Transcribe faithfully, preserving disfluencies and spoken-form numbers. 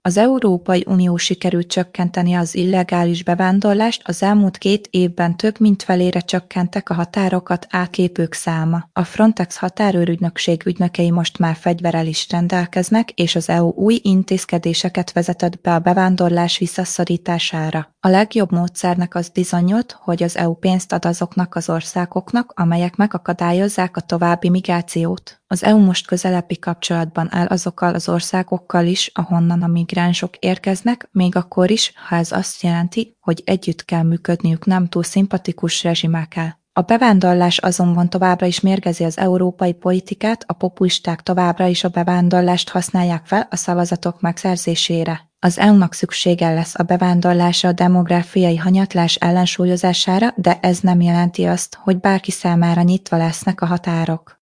Az Európai Unió sikerült csökkenteni az illegális bevándorlást, az elmúlt két évben több mint felére csökkentek a határokat átlépők száma. A Frontex határőrügynökség ügynökei most már fegyverrel is rendelkeznek, és az é u új intézkedéseket vezetett be a bevándorlás visszaszorítására. A legjobb módszernek az bizonyult, hogy az é u pénzt ad azoknak az országoknak, amelyek megakadályozzák a további migrációt. Az é u most közelebbi kapcsolatban áll azokkal az országokkal is, ahonnan a migránsok érkeznek, még akkor is, ha ez azt jelenti, hogy együtt kell működniük nem túl szimpatikus rezsimekkel. A bevándorlás azonban továbbra is mérgezi az európai politikát, a populisták továbbra is a bevándorlást használják fel a szavazatok megszerzésére. Az é u-nak szüksége lesz a bevándorlásra a demográfiai hanyatlás ellensúlyozására, de ez nem jelenti azt, hogy bárki számára nyitva lesznek a határok.